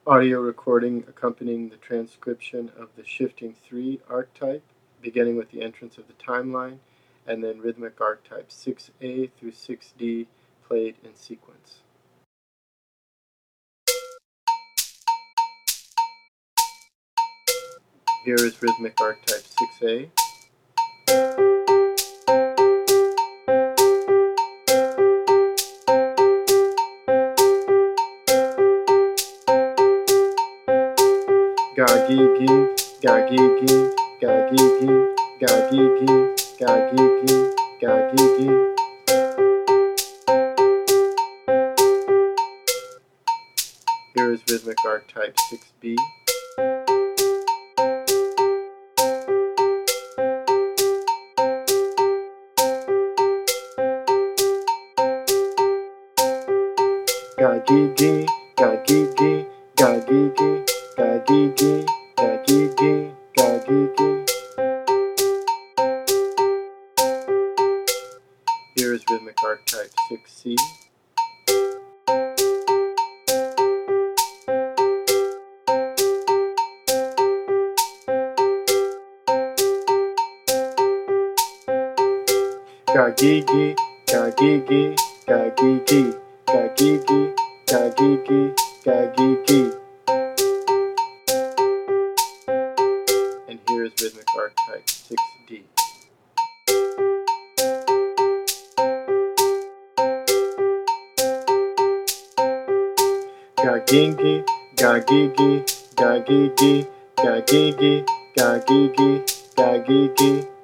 Audio recording accompanying the transcription of the shifting 3 archetype, beginning with the entrance of the timeline, and then rhythmic archetypes 6A through 6D played in sequence. Here is rhythmic archetype 6A. Ga-gi-gi, ga-gi-gi, ga-gi-gi, ga-gi-gi, ga-gi-gi, ga-gi-gi. Here is rhythmic archetype 6B. Ga-gi-gi, ga-gi-gi, ga-gi-gi, ga-gi-gi, ga-gi-gi, ga-gi-gi. Here is rhythmic archetype 6C. Ga-gi-gi, ga-gi-gi, ga-gi-gi, ga-gi-gi, ga-gi-gi, ga-gi-gi. And here is rhythmic archetype 6D. Ga-gi-gi, ga-gi-gi, ga-gi-gi, ga-gi-gi, ga-gi-gi, ga-gi-gi.